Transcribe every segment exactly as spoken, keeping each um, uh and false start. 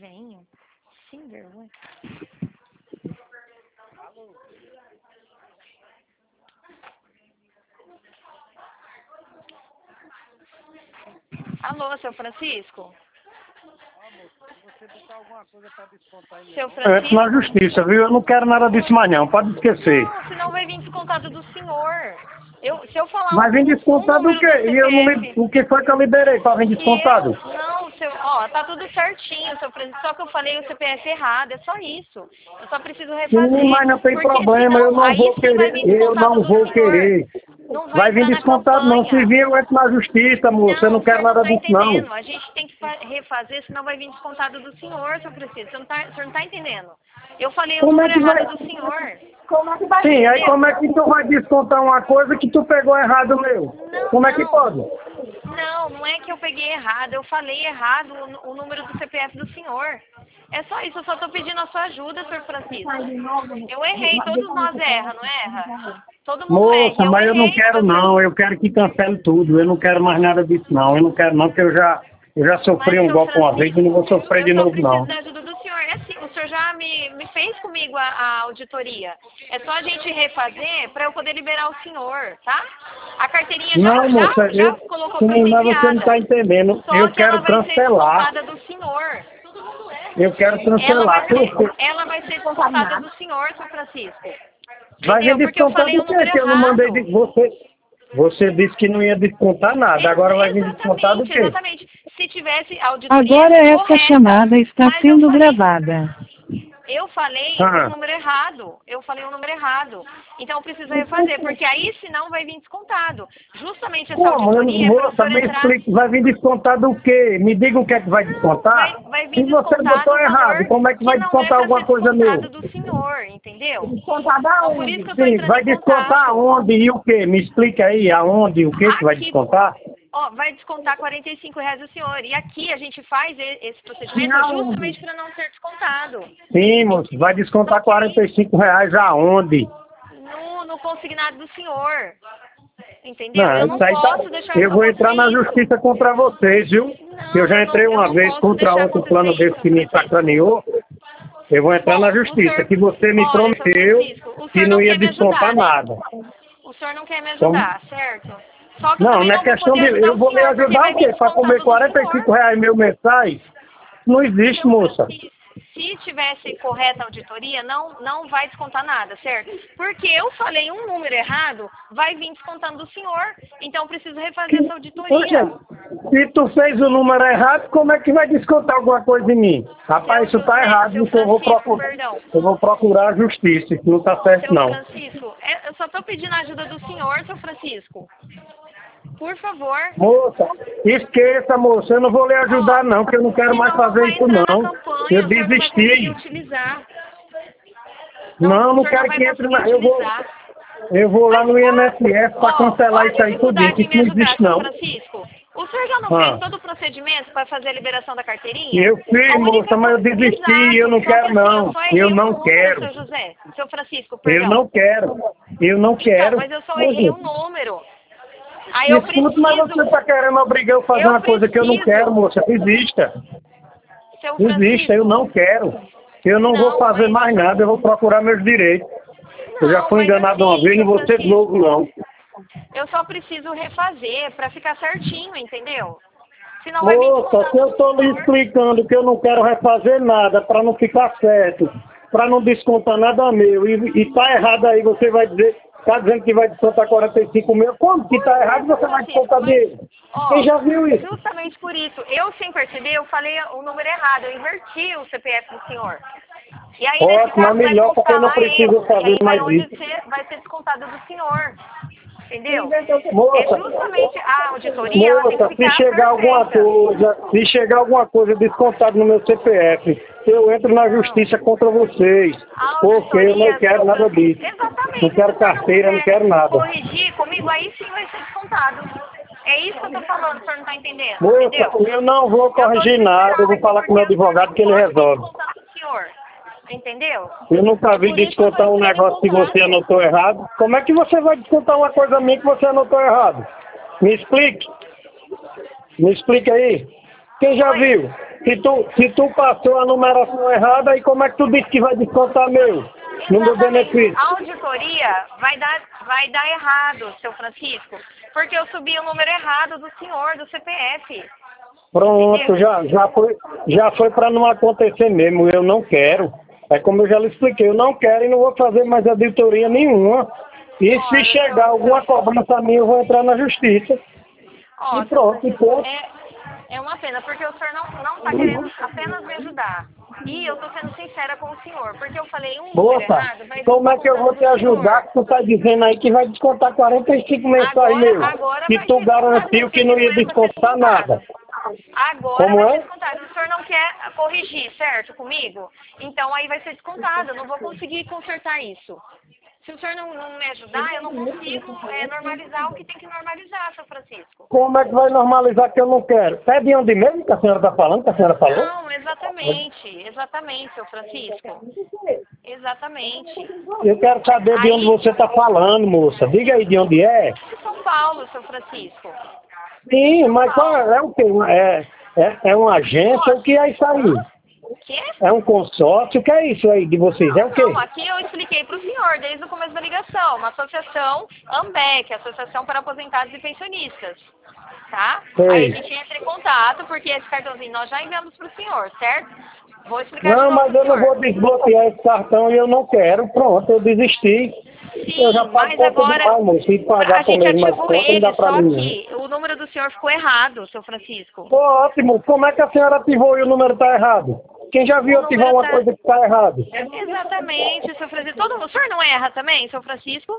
Venho. Sem vergonha. Alô, seu Francisco? Você botar alguma coisa para descontar aí? Seu Eu entro na Francisco? justiça, viu? Eu não quero nada disso mais não, pode esquecer. Não, senão vai vir descontado do senhor. Eu, se eu falar Mas um, vem um descontado o número quê? do E eu não li... C P F... O que foi que eu liberei para vir descontado? Eu, não, seu, ó, tá tudo certinho, seu Francisco, só que eu falei o C P F errado, é só isso. Eu só preciso refazer. Sim, mas não tem porque problema, senão, eu não aí vou sim vai querer, vir eu descontado não do vou senhor. querer. Não vai, Vai vir entrar na descontado não, se campanha. vir eu entro na justiça, moça, eu Não, não o quero senhor não nada tá disso não. entendendo. A gente tem que fa- refazer, senão vai vir descontado do senhor, seu Francisco. Você não tá, o senhor não tá entendendo. Eu falei o Como é número que vai? errado do senhor. Sim, aí Entendeu? como é que tu vai descontar uma coisa que tu pegou errado meu? Não, Como é que não. pode? Não, não é que eu peguei errado, eu falei errado o, o número do C P F do senhor. É só isso, eu só tô pedindo a sua ajuda, senhor Francisco. Eu errei, todos nós erra, não erra? Todo mundo erra, Moça, eu mas eu não errei, quero seu não, Francisco. eu quero que cancele tudo, eu não quero mais nada disso não, eu não quero não, porque eu já, eu já sofri Mas, um seu golpe uma vez e não vou Francisco, sofrer eu de só novo preciso não. da ajuda do senhor. É assim, o senhor já me, me fez comigo a, a auditoria. É só a gente refazer para eu poder liberar o senhor, tá? A carteirinha já, Não, moça, já, já eu, colocou sim, para ser mas você não está enviada. entendendo, Só eu que ela quero vai ser cancelar, descontada do senhor. eu quero Ela cancelar, vai por ser, quê? ela vai ser descontada do senhor, seu Francisco. Vai vir Entendeu? Porque eu descontar falei o do quê? número Que eu não mandei errado. de você. Você disse que não ia descontar nada, agora vai Ex- vir descontar do Exatamente, quê? exatamente. Se tivesse auditoria Agora esta correta, chamada está mas eu sendo falei, gravada. eu falei Ah. um número errado. Eu falei um número errado. Então eu preciso refazer, porque aí senão vai vir descontado. Justamente essa Como? Eu auditoria não é para vou o senhor saber entrar. explicar. Vai vir descontar do quê? Me diga o que é que vai descontar. Vai, vai vir Se você descontado botou o errado, valor como é que que vai não é descontar para alguma ser coisa meu? descontado do senhor, entendeu? Descontar Então por isso que eu estou Sim, entrando vai em descontar contato. aonde e o quê? Me explica aí aonde e o que que vai Aqui, descontar. ó, vai descontar quarenta e cinco reais do senhor. E aqui a gente faz e- esse procedimento justamente para não ser descontado. Sim, moço, vai descontar quarenta e cinco reais aonde? No, no consignado do senhor. Entendeu? Não, Eu não isso aí tá... posso deixar Eu vou entrar na acontecer isso. justiça contra vocês, viu? Não, Que eu já eu entrei não, eu uma não vez posso contra deixar outro acontecer plano isso, desse que me Francisco. sacaneou. Eu vou entrar Bom, na o justiça, senhor, que você me olha, seu prometeu Francisco, o que senhor não não ia quer me descontar ajudar, né? nada. O senhor não quer me Como? ajudar, certo? Só que eu Não, também não é não vou questão poder de... ajudar Eu o vou lhe senhor, porque ajudar vai o vir quê? Para comer descontado do quarenta e senhor. cinco reais mil mensais? Não existe, Seu moça. Francisco, se tivesse correta a auditoria, não, não vai descontar nada, certo? Porque eu falei um número errado, vai vir descontando do senhor. Então eu preciso refazer essa auditoria. Poxa, se tu fez o número errado, como é que vai descontar alguma coisa em mim? Rapaz, Seu isso tá José, errado, seu então eu vou Francisco, procurar. perdão. Eu vou procurar a justiça, isso não tá certo Seu não. Francisco, é- eu só estou pedindo a ajuda do senhor, seu Francisco. Por favor. Moça, esqueça, moça, eu não vou lhe ajudar não, porque eu não quero mais Senão não fazer vai isso entrar na não. campanha, Eu o senhor não vai conseguir desisti. utilizar. Não, o não senhor quero vai que entre conseguir na... Eu vou, utilizar. eu vou lá no I N S S para Ó, cancelar ó a isso aí tudinho, dificuldade que em isso me não ajudar, existe seu não. Francisco. O senhor já não Ah. fez todo o procedimento para fazer a liberação da carteirinha? Eu fiz, A única moça, mas eu coisa- desisti, eu Exato, não só que quero assim, não. eu só errei Eu um não número, quero. seu José. Seu Francisco, Eu perdão. não quero. Eu não Então, quero. mas eu só Ô, errei um gente, número. Aí eu escuta, mas você preciso... está querendo obrigar eu a fazer Eu uma coisa que eu não preciso... quero, moça. Desista. Seu Desista, eu Francisco... não quero. Eu não, vou Não, fazer mas... mais nada, eu vou procurar meus direitos. Eu já Não, fui mas enganado uma assim, vez, não seu vou ser de Francisco, novo, não. eu só preciso refazer para ficar certinho, entendeu? Senão vai vir Moça, se descontado eu do estou lhe senhor. explicando que eu não quero refazer nada para não ficar certo, para não descontar nada meu, e, e tá errado aí, você vai dizer, tá dizendo que vai descontar quarenta e cinco mil, como que tá errado você vai descontar dele? Ó, Quem já viu isso? justamente por isso, eu sem perceber, eu falei o número errado, eu inverti o C P F do senhor. E aí, nesse Ótimo, é caso, vai melhor, porque constar eu não lá preciso erro. E fazer aí vai, mais onde isso. ser, vai ser descontado do senhor. Entendeu? Moça, É justamente a auditoria, ela tem moça, que se ficar chegar alguma perfeita. coisa, se chegar alguma coisa descontada no meu C P F, eu entro na justiça contra vocês, A porque eu não auditoria, quero seu nada Francisco, disso. exatamente. Não quero se o senhor carteira, não quiser quero nada. corrigir comigo, aí sim vai ser descontado. É isso que eu tô falando, o senhor não tá entendendo, Moça, entendeu? eu não vou corrigir nada, eu vou falar com o meu advogado que ele resolve. Senhor, entendeu? Eu nunca vi Por isso eu descontar tô um entrando em negócio que contato. você anotou errado. Como é que você vai descontar uma coisa minha que você anotou errado? Me explique. Me explique aí. Quem já Oi? viu? Se tu, se tu passou a numeração errada, aí como é que tu disse que vai descontar meu? No meu Exatamente. benefício? A auditoria vai dar, vai dar errado, seu Francisco, porque eu subi o número errado do senhor, do C P F. Pronto, já, já foi, já foi para não acontecer mesmo. Eu não quero. É como eu já lhe expliquei, eu não quero e não vou fazer mais auditoria nenhuma. E se Olha, chegar seu- alguma cobrança minha, eu vou entrar na justiça. Ó, E seu pronto, e Francisco, ponto. é, é uma pena, porque o senhor não não está querendo apenas me ajudar. E eu estou sendo sincera com o senhor, porque eu falei um número Moça, errado, vai vir como é que eu vou descontando te do senhor. ajudar que tu tá dizendo aí que vai descontar quarenta e cinco mensais Agora, meu? agora Que vai tu ser descontado, garantiu porque que não ia começa a ser descontar descontado. nada. Agora Como vai ser é? descontado. O senhor não quer corrigir, certo, comigo? Então aí vai ser descontado. Eu não vou conseguir consertar isso. Se o senhor não, não me ajudar, eu não consigo é, normalizar o que tem que normalizar, seu Francisco. Como é que vai normalizar que eu não quero? É de onde mesmo que a senhora está falando, que a senhora falou? Não, exatamente. Exatamente, seu Francisco. Exatamente. Eu quero saber de onde Aí, você está falando, moça. Diga aí de onde é. de São Paulo, seu Francisco. Sim, mas qual é, é o quê? É, é, é uma agência? O que é isso aí? O quê? É um consórcio? O que é isso aí de vocês? É o quê? Não, aqui eu expliquei para o senhor desde o começo da ligação, uma associação AMBEC, Associação para Aposentados e Pensionistas, tá? Sei. Aí a gente entra em contato, porque esse cartãozinho nós já enviamos para o senhor, certo? Vou explicar de Não, novo mas pro eu não senhor. vou desbloquear esse cartão e eu não quero. Pronto, eu desisti. Eu já Sim, pago mas conta agora demais, moço. Se a pagar com gente mesmo as ativou contas, não ele, dá pra só mim. que o número do senhor ficou errado, seu Francisco. Pô, ótimo. Como é que a senhora ativou e o número tá errado? Quem já viu O ativar número uma tá- coisa que tá errado? Exatamente, seu Francisco. Todo mundo, o senhor não erra também, seu Francisco?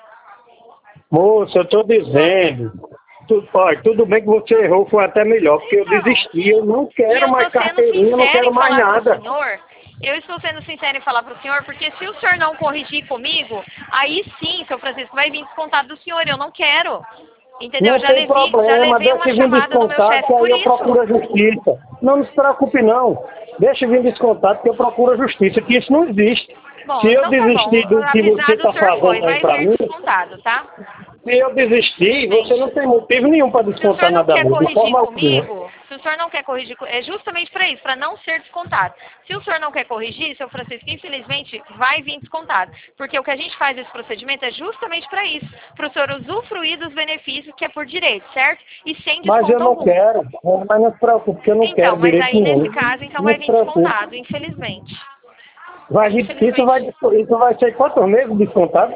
Moço, eu tô dizendo. Tu, olha, tudo bem que você errou, foi até melhor, porque eu Então, desisti. Eu não E quero eu mais estou sendo carteirinha, eu não sincera quero em mais falar para o nada. senhor. Eu estou sendo sincera em falar para o senhor, porque se o senhor não corrigir comigo, aí sim, seu Francisco, vai vir descontado do senhor. Eu não quero. Entendeu? Não Já tem levei, já problema, levei uma deixa vir chamada do meu descontar, chefe que por aí eu procuro a isso. justiça. Não, não se preocupe não. Deixa vir descontar, que eu procuro a justiça, que isso não existe. Bom, Se eu então tá bom. desistir do que você Avisado está o senhor foi. fazendo aí Vai pra vir mim, descontado, tá? se eu desistir, você não tem motivo nenhum para Se o descontar senhor não nada quer meu, de corrigir forma alguma. comigo, se o senhor não quer corrigir, co- é justamente para isso, para não ser descontado. Se o senhor não quer corrigir, seu Francisco, infelizmente, vai vir descontado. Porque o que a gente faz esse procedimento é justamente para isso, para o senhor usufruir dos benefícios que é por direito, certo? E sem desconto Mas eu não algum. quero, mas não se preocupe, porque eu não Então, quero mas direito aí nenhum. nesse caso, então Não vai se vir preocupe. descontado, infelizmente. Vai, vir- isso, vai, Infelizmente. isso vai ser quantos meses descontado?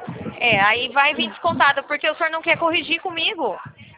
É, aí vai vir descontado, porque o senhor não quer corrigir comigo.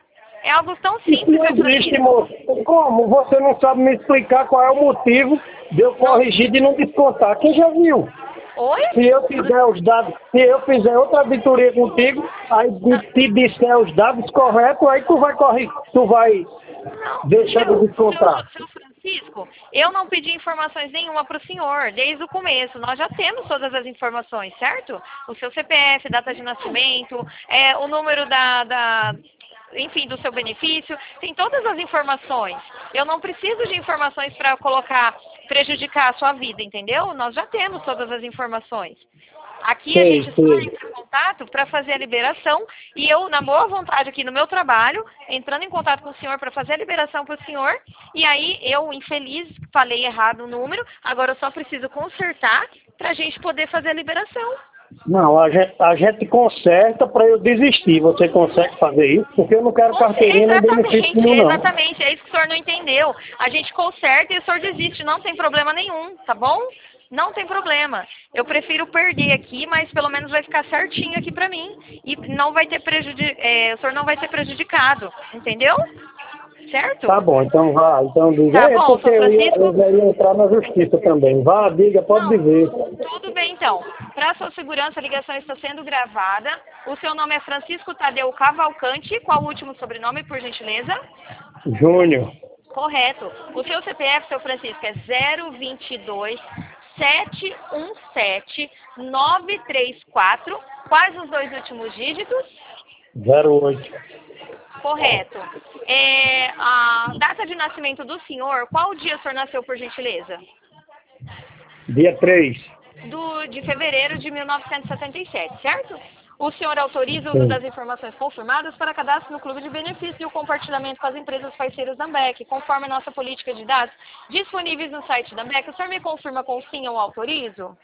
É algo tão Isso simples, não seu existe, Francisco. moço. Como? Você não sabe me explicar qual é o motivo de eu corrigir de não descontar. Quem já viu? Oi? Se eu fizer os dados, se eu fizer outra auditoria contigo, aí de- te disser os dados corretos, aí tu vai correr, tu vai Não, deixar de seu, descontar. seu, seu Francisco, eu não pedi informações nenhuma para o senhor desde o começo. Nós já temos todas as informações, certo? O seu C P F, data de nascimento, é, o número da, da, enfim, do seu benefício, tem todas as informações. Eu não preciso de informações para colocar, prejudicar a sua vida, entendeu? Nós já temos todas as informações. Aqui a Sei, gente só sei. entra em contato para fazer a liberação e eu, na boa vontade aqui no meu trabalho, entrando em contato com o senhor para fazer a liberação para o senhor, e aí eu, infeliz, falei errado o número, agora eu só preciso consertar para a gente poder fazer a liberação. Não, a gente, a gente conserta para eu desistir. Você consegue fazer isso? Porque eu não quero carteirinha nem benefício Exatamente, nenhum, não. exatamente, é isso que o senhor não entendeu. A gente conserta e o senhor desiste, não tem problema nenhum, tá bom? Não tem problema. Eu prefiro perder aqui, mas pelo menos vai ficar certinho aqui pra mim. E não vai ter prejudi é, o senhor não vai ser prejudicado, entendeu? Certo? Tá bom, então vá. Então diga. Tá É bom, porque São eu, ia, Francisco? eu já ia entrar na justiça também. Vá, diga, pode Não, dizer. tudo bem então. Para sua segurança, a ligação está sendo gravada. O seu nome é Francisco Tadeu Cavalcante. Qual o último sobrenome, por gentileza? Júnior. Correto. O seu C P F, seu Francisco, é zero vinte e dois, sete um sete, nove três quatro. Quais os dois últimos dígitos? zero oito. Correto. É, a data de nascimento do senhor, qual dia o senhor nasceu, por gentileza? Dia três. Do, de fevereiro de mil novecentos e setenta e sete, certo? O senhor autoriza o uso das informações confirmadas para cadastro no clube de benefícios e o compartilhamento com as empresas parceiras da Ambev, conforme a nossa política de dados disponíveis no site da Ambev. O senhor me confirma com sim ou autorizo?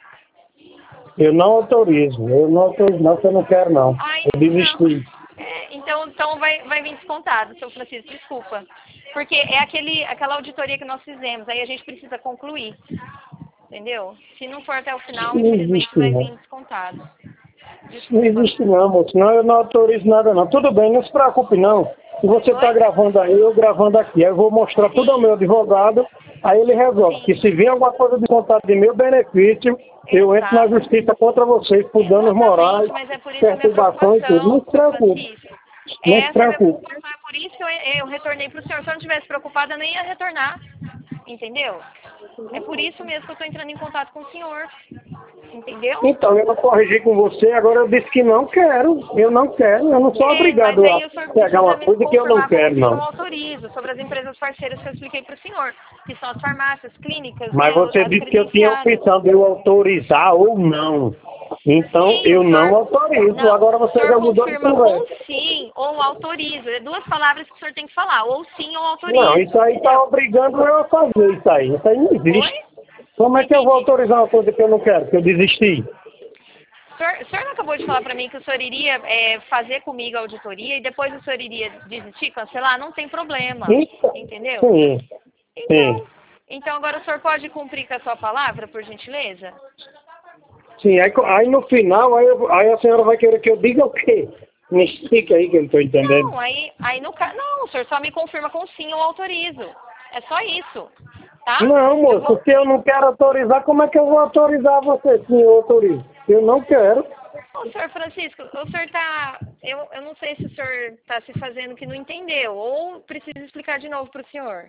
Eu não autorizo. Eu não autorizo, não, eu não quero, não. Ai, Eu desisti. É, então então vai, vai vir descontado, seu Francisco, desculpa. Porque é aquele, aquela auditoria que nós fizemos, aí a gente precisa concluir. Entendeu? Se não for até o final, Não infelizmente existe, vai não. vir descontado. Não existe não, moço. Não, eu não autorizo nada não. Tudo bem, não se preocupe não. Se você está gravando aí, eu gravando aqui. Aí eu vou mostrar tudo ao meu advogado, aí ele resolve. Que se vir alguma coisa de contato de meu benefício, eu entro na justiça contra vocês por danos morais, mas é por isso a minha perturbação e tudo. Não se preocupe. Não se Essa preocupe. preocupação é por isso que eu, eu retornei para o senhor. Se eu não tivesse preocupada, eu nem ia retornar. Entendeu? É por isso mesmo que eu estou entrando em contato com o senhor. Entendeu? Então, eu não corrigi com você, agora eu disse que não quero. Eu não quero, eu não sou É, obrigado mas aí o a senhor pegar uma precisa me coisa que eu não confirmar quero, como eu não. autorizo sobre as empresas parceiras que eu expliquei para o senhor, que são as farmácias, clínicas, Mas né, você as disse que eu tinha a credenciadas. opção de eu autorizar ou não. Então, Sim, eu o não senhor- autorizo. Não, Agora o você senhor já mudou de confirma conversa. ou sim ou autoriza. É duas palavras que o senhor tem que falar, ou sim ou autoriza. Não, isso aí está obrigando eu a fazer isso aí. Isso aí não existe. Oi? Como é que eu vou autorizar uma coisa que eu não quero, que eu desisti? O senhor, o senhor não acabou de falar para mim que o senhor iria é, fazer comigo a auditoria e depois o senhor iria desistir, cancelar? Não tem problema, Então, entendeu? sim, Então, sim. então agora o senhor pode cumprir com a sua palavra, por gentileza? Sim, aí, co- aí no final, aí, eu- aí a senhora vai querer que eu diga o quê? Me explica aí que eu não estou entendendo. Não, aí, aí no caso, não, o senhor só me confirma com sim ou autorizo. É só isso, tá? Não, Eu moço, vou- se eu não quero autorizar, como é que eu vou autorizar você se eu autorizo? Eu não quero. Ô, senhor Francisco, o senhor tá, eu, eu não sei se o senhor está se fazendo que não entendeu, ou precisa explicar de novo para o senhor.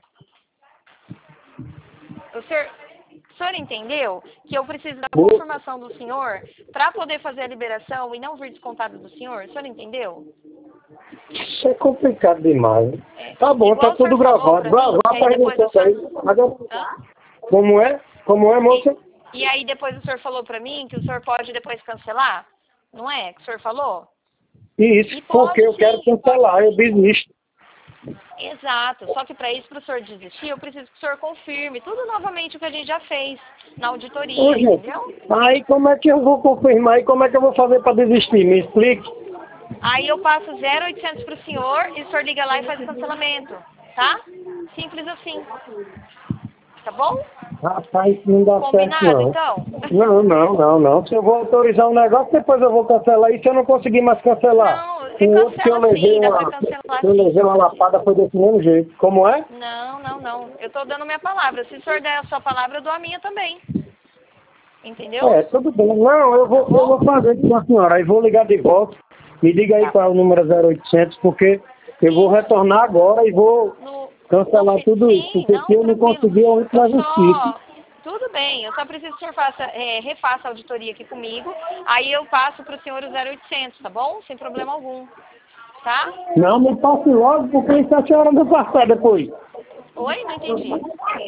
O senhor, o senhor entendeu que eu preciso da Vou- confirmação do senhor para poder fazer a liberação e não vir descontado do senhor? O senhor entendeu? Isso é complicado demais. É, Tá bom, igual tá o senhor tudo falou gravado. pra Vá, mim, vá que aí depois perguntando aí. eu Agora, Hã? como é? Como é, moça? E aí depois o senhor falou para mim que o senhor pode depois cancelar? Não é? Que o senhor falou? Isso, E porque pode eu quero sim, cancelar, eu desisto. Exato. Só que para isso, para o senhor desistir, eu preciso que o senhor confirme tudo novamente o que a gente já fez na auditoria, Ô, gente, entendeu? aí como é que eu vou confirmar e como é que eu vou fazer para desistir? Me explique. Aí eu passo zero oitocentos para o senhor e o senhor liga lá e faz o cancelamento, tá? Simples assim. Tá bom? Rapaz, isso não dá certo Combinado, não. então? Não, não, não, não. Se eu vou autorizar um negócio, depois eu vou cancelar. E se eu não conseguir mais cancelar? Não, O você outro que eu cancela levei sim, dá uma, para cancelar que eu levei sim. uma lapada foi desse mesmo jeito. Como é? Não, não, não. Eu tô dando minha palavra. Se o senhor der a sua palavra, eu dou a minha também. Entendeu? É, tudo bem. Não, eu vou, eu vou fazer com a senhora. Aí vou ligar de volta. Me diga aí Tá. qual é o número zero oitocentos, porque eu vou retornar agora e vou No, cancelar no- tudo sim, isso. Porque não, se eu não tranquilo. conseguir, eu entro na Eu justiça. só, tudo bem, eu só preciso que o senhor faça, é, refaça a auditoria aqui comigo, aí eu passo para o senhor o zero oitocentos, tá bom? Sem problema algum, tá? Não, me passe logo, porque isso a senhora não passar depois. Oi? Não entendi.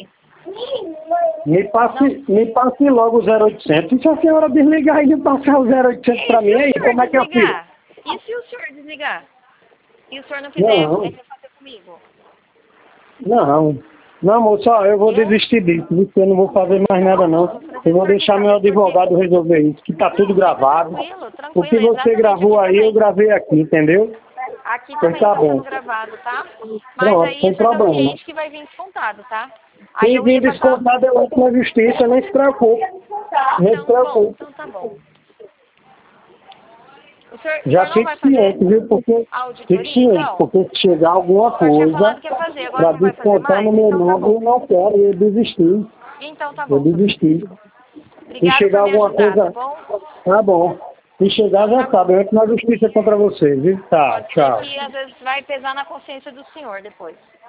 Me passe, me passe logo o zero oitocentos. E se a senhora desligar e não passar o zero oitocentos para E mim, se o aí, senhor como é que eu fiz? desligar? E se o senhor desligar? E o senhor não quiser Não. é, refazer comigo? Não, não, moço, ó, eu vou Eu? desistir disso, viu? Eu não vou fazer mais nada, não. Eu vou deixar meu advogado resolver isso, que tá tudo gravado. Tranquilo, O tranquilo. que você exatamente gravou aqui aí, eu também. gravei aqui, entendeu? Aqui Então também tá tá bom. sendo gravado, tá? Mas Pronto, aí sem o senhor tá problema. ciente que vai vir descontado, tá? Aí Se eu vir ia passar... descontado, eu entro na justiça, nem se preocupe. Nem se Então, bom, preocupe. então tá bom. O senhor, o Já senhor não fique vai fazer ciente, viu? Porque a fique auditoria, ciente, então? porque se chegar alguma O senhor tinha coisa falado que ia fazer, agora para não vai fazer descontar mais? no meu Então tá nome, eu bom. não quero, eu desisti. Então tá Eu bom. desisti. Se Obrigada chegar por me alguma ajudar, coisa, tá bom? tá bom. Se chegar, já sabe, eu entro na justiça contra você, viu? Tá, Pode ser tchau. que às vezes vai pesar na consciência do senhor depois.